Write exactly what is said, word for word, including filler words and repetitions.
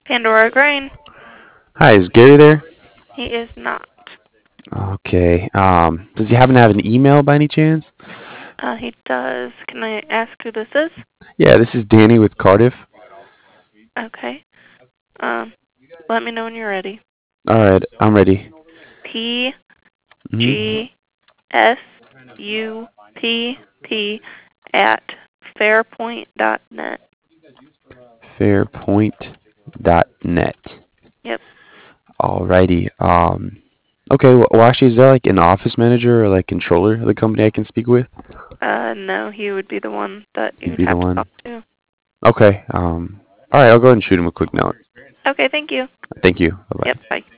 Pandora Grain. Hi, is Gary there? He is not. Okay. Um, does he happen to have an email by any chance? Uh, he does. Can I ask who this is? Yeah, this is Danny with Cardiff. Okay. Um, let me know when you're ready. All right, I'm ready. P hmm G S U P P at fairpoint dot net. Fairpoint dot net. Yep. Alrighty. Um, okay. Well, well, actually, is there like an office manager or like controller of the company I can speak with? Uh, no, he would be the one that You'd you'd be the have to one. talk to. Okay. Um, all right. I'll go ahead and shoot him a quick note. Okay, thank you. Thank you. Bye Yep, bye. bye.